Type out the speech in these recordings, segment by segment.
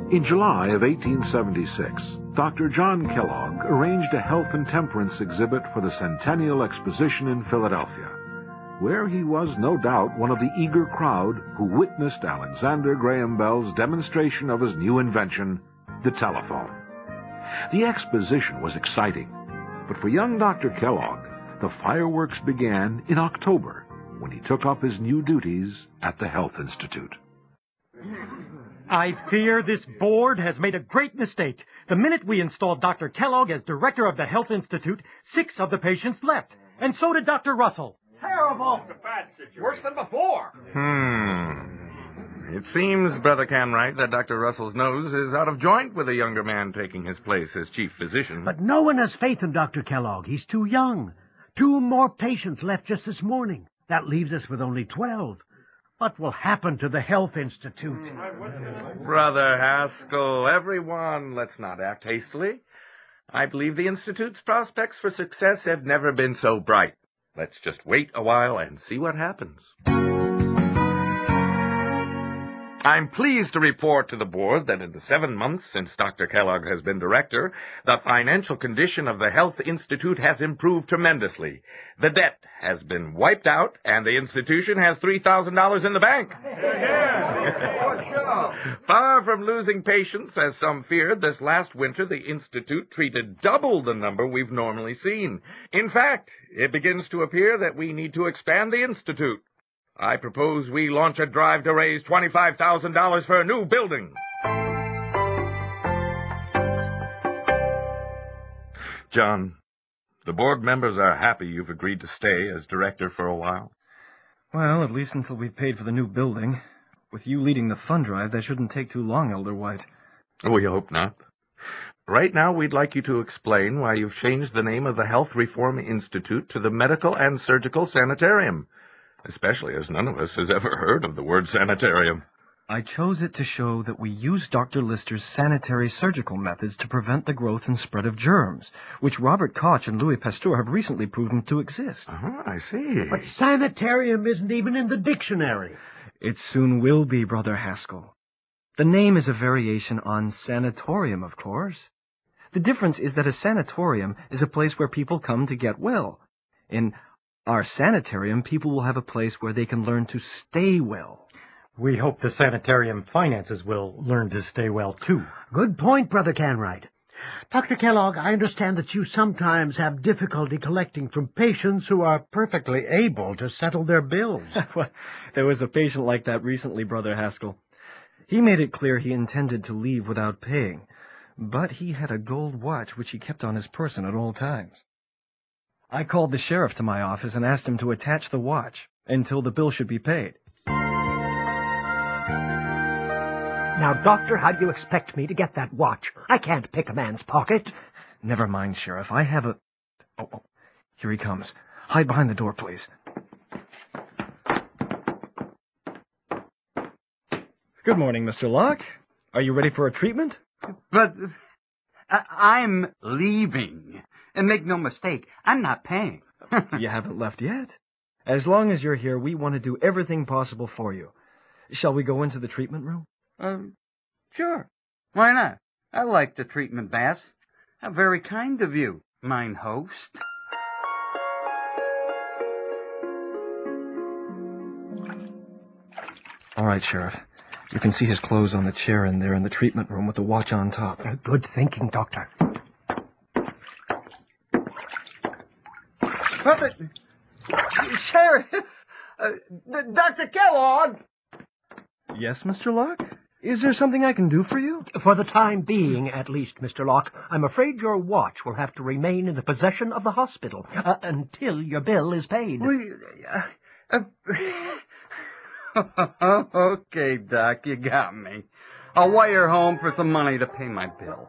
In July of 1876, Dr. John Kellogg arranged a health and temperance exhibit for the Centennial Exposition in Philadelphia, where he was no doubt one of the eager crowd who witnessed Alexander Graham Bell's demonstration of his new invention, the telephone. The exposition was exciting, but for young Dr. Kellogg, the fireworks began in October, when he took up his new duties at the Health Institute. I fear this board has made a great mistake. The minute we installed Dr. Kellogg as director of the Health Institute, 6 of the patients left, and so did Dr. Russell. Terrible! It's a bad situation. Worse than before. It seems, Brother Camwright, that Dr. Russell's nose is out of joint with a younger man taking his place as chief physician. But no one has faith in Dr. Kellogg. He's too young. 2 more patients left just this morning. That leaves us with only 12. What will happen to the Health Institute? Brother Haskell, everyone, let's not act hastily. I believe the Institute's prospects for success have never been so bright. Let's just wait a while and see what happens. I'm pleased to report to the board that in the 7 months since Dr. Kellogg has been director, the financial condition of the Health Institute has improved tremendously. The debt has been wiped out, and the institution has $3,000 in the bank. Far from losing patients, as some feared, this last winter the Institute treated double the number we've normally seen. In fact, it begins to appear that we need to expand the Institute. I propose we launch a drive to raise $25,000 for a new building. John, the board members are happy you've agreed to stay as director for a while. Well, at least until we've paid for the new building. With you leading the fund drive, that shouldn't take too long, Elder White. We hope not. Right now, we'd like you to explain why you've changed the name of the Health Reform Institute to the Medical and Surgical Sanitarium, especially as none of us has ever heard of the word sanitarium. I chose it to show that we use Dr. Lister's sanitary surgical methods to prevent the growth and spread of germs, which Robert Koch and Louis Pasteur have recently proven to exist. I see. But sanitarium isn't even in the dictionary. It soon will be, Brother Haskell. The name is a variation on sanatorium, of course. The difference is that a sanatorium is a place where people come to get well. In our sanitarium, people will have a place where they can learn to stay well. We hope the sanitarium finances will learn to stay well, too. Good point, Brother Canright. Dr. Kellogg, I understand that you sometimes have difficulty collecting from patients who are perfectly able to settle their bills. There was a patient like that recently, Brother Haskell. He made it clear he intended to leave without paying, but he had a gold watch which he kept on his person at all times. I called the sheriff to my office and asked him to attach the watch until the bill should be paid. Now, Doctor, how do you expect me to get that watch? I can't pick a man's pocket. Never mind, Sheriff. I have a... Oh, here he comes. Hide behind the door, please. Good morning, Mr. Locke. Are you ready for a treatment? But I'm leaving. And make no mistake, I'm not paying. You haven't left yet. As long as you're here, we want to do everything possible for you. Shall we go into the treatment room? Sure. Why not? I like the treatment baths. How very kind of you, mine host. All right, Sheriff. You can see his clothes on the chair in there in the treatment room with the watch on top. Good thinking, Doctor. Sheriff! Dr. Kellogg! Yes, Mr. Locke? Is there something I can do for you? For the time being, at least, Mr. Locke, I'm afraid your watch will have to remain in the possession of the hospital until your bill is paid. Okay, Doc, you got me. I'll wire home for some money to pay my bill.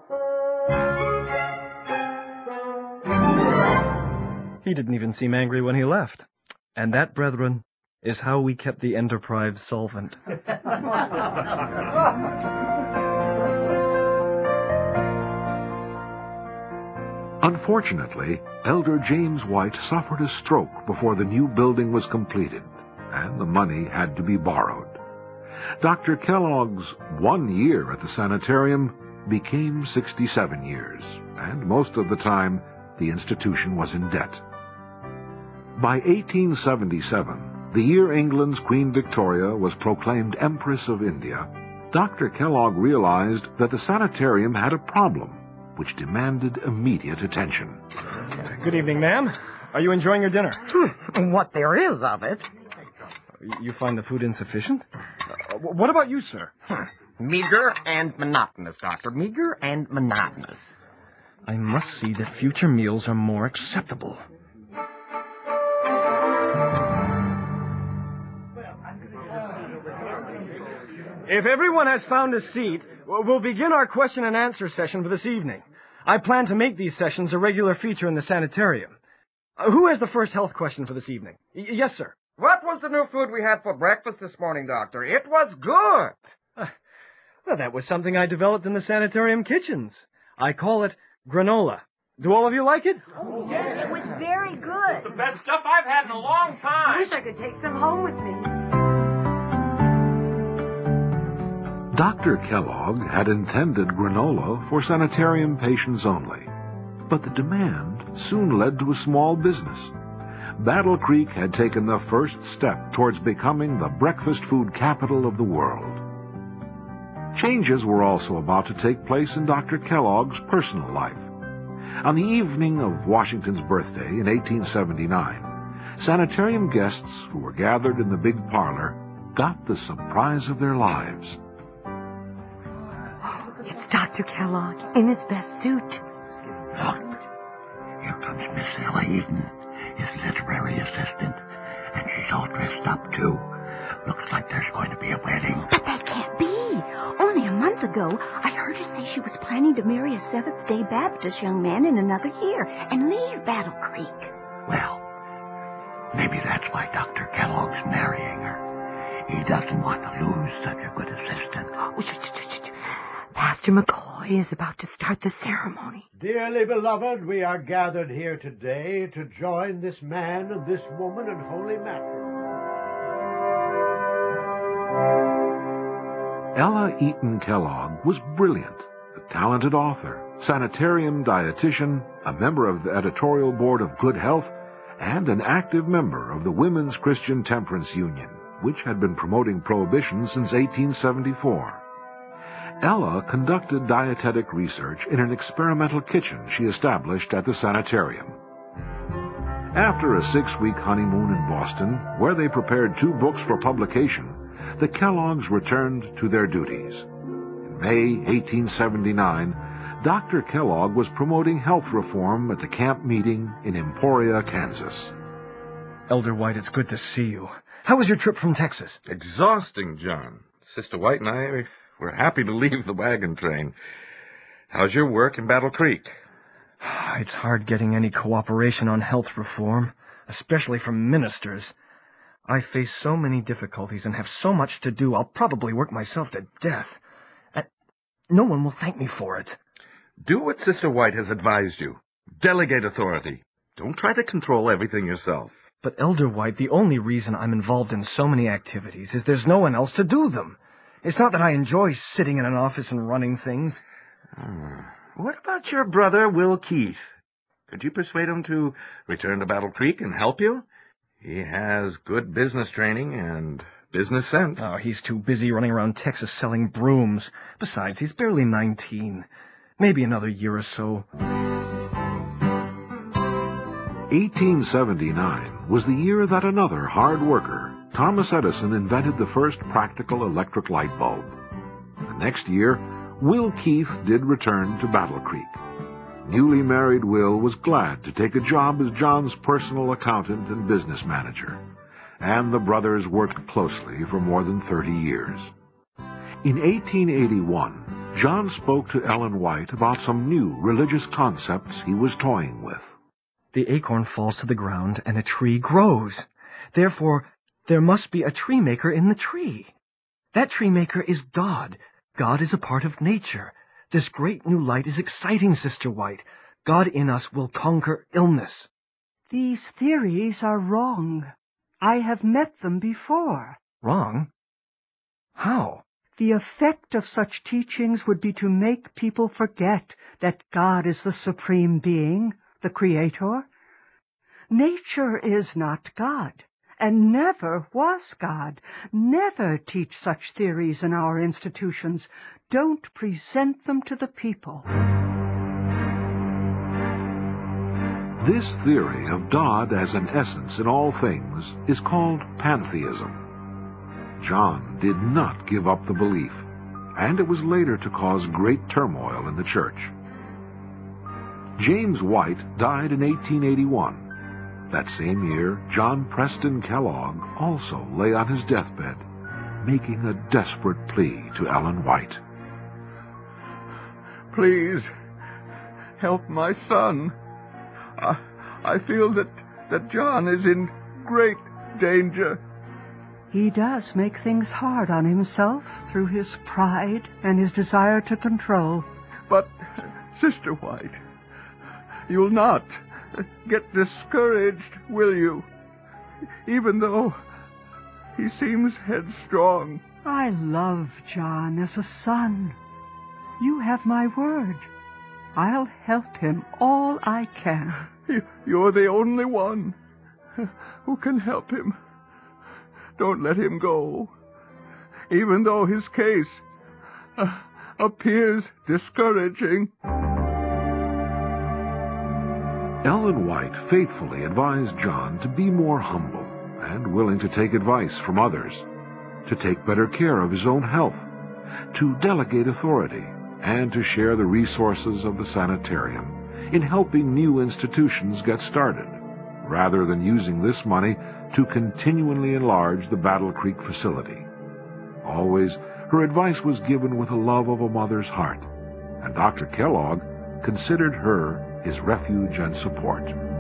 He didn't even seem angry when he left. And that, brethren, is how we kept the enterprise solvent. Unfortunately, Elder James White suffered a stroke before the new building was completed, and the money had to be borrowed. Dr. Kellogg's 1 year at the sanitarium became 67 years, and most of the time the institution was in debt. By 1877, the year England's Queen Victoria was proclaimed Empress of India, Dr. Kellogg realized that the sanitarium had a problem which demanded immediate attention. Good evening, ma'am. Are you enjoying your dinner? What there is of it. You find the food insufficient? What about you, sir? Meager and monotonous, Doctor. Meager and monotonous. I must see that future meals are more acceptable. If everyone has found a seat, we'll begin our question and answer session for this evening. I plan to make these sessions a regular feature in the sanitarium. Who has the first health question for this evening? Yes, sir. What was the new food we had for breakfast this morning, Doctor? It was good. Well, that was something I developed in the sanitarium kitchens. I call it granola. Do all of you like it? Oh, yes, it was very good. The best stuff I've had in a long time. I wish I could take some home with me. Dr. Kellogg had intended granola for sanitarium patients only, but the demand soon led to a small business. Battle Creek had taken the first step towards becoming the breakfast food capital of the world. Changes were also about to take place in Dr. Kellogg's personal life. On the evening of Washington's birthday in 1879, sanitarium guests who were gathered in the big parlor got the surprise of their lives. It's Dr. Kellogg in his best suit. Look, here comes Miss Ella Eden, his literary assistant, and she's all dressed up, too. Looks like there's going to be a wedding. But that can't be. Only a month ago, I heard her say she was planning to marry a Seventh-day Baptist young man in another year and leave Battle Creek. Well, maybe that's why Dr. Kellogg's marrying her. He doesn't want to lose such a good assistant. Oh, shh. Pastor McCoy is about to start the ceremony. Dearly beloved, we are gathered here today to join this man and this woman in holy matrimony. Ella Eaton Kellogg was brilliant, a talented author, sanitarium dietitian, a member of the editorial board of Good Health, and an active member of the Women's Christian Temperance Union, which had been promoting prohibition since 1874. Ella conducted dietetic research in an experimental kitchen she established at the sanitarium. After a 6-week honeymoon in Boston, where they prepared 2 books for publication, the Kelloggs returned to their duties. In May 1879, Dr. Kellogg was promoting health reform at the camp meeting in Emporia, Kansas. Elder White, it's good to see you. How was your trip from Texas? Exhausting, John. Sister White and I were happy to leave the wagon train. How's your work in Battle Creek? It's hard getting any cooperation on health reform, especially from ministers. I face so many difficulties and have so much to do, I'll probably work myself to death. No one will thank me for it. Do what Sister White has advised you. Delegate authority. Don't try to control everything yourself. But Elder White, the only reason I'm involved in so many activities is there's no one else to do them. It's not that I enjoy sitting in an office and running things. What about your brother, Will Keith? Could you persuade him to return to Battle Creek and help you? He has good business training and business sense. Oh, he's too busy running around Texas selling brooms. Besides, he's barely 19. Maybe another year or so. 1879 was the year that another hard worker, Thomas Edison, invented the first practical electric light bulb. The next year, Will Keith did return to Battle Creek. Newly married Will was glad to take a job as John's personal accountant and business manager, and the brothers worked closely for more than 30 years. In 1881, John spoke to Ellen White about some new religious concepts he was toying with. The acorn falls to the ground and a tree grows. Therefore, there must be a tree maker in the tree. That tree maker is God. God is a part of nature. This great new light is exciting, Sister White. God in us will conquer illness. These theories are wrong. I have met them before. Wrong? How? The effect of such teachings would be to make people forget that God is the supreme being, the Creator. Nature is not God, and never was God. Never teach such theories in our institutions. Don't present them to the people. This theory of God as an essence in all things is called pantheism. John did not give up the belief, and it was later to cause great turmoil in the church. James White died in 1881. That same year, John Preston Kellogg also lay on his deathbed, making a desperate plea to Ellen White. Please, help my son. I feel that John is in great danger. He does make things hard on himself through his pride and his desire to control. But, Sister White, you'll not get discouraged, will you? Even though he seems headstrong. I love John as a son. You have my word. I'll help him all I can. You're the only one who can help him. Don't let him go, even though his case appears discouraging. Ellen White faithfully advised John to be more humble and willing to take advice from others, to take better care of his own health, to delegate authority, and to share the resources of the sanitarium in helping new institutions get started, rather than using this money to continually enlarge the Battle Creek facility. Always, her advice was given with the love of a mother's heart, and Dr. Kellogg considered her his refuge and support.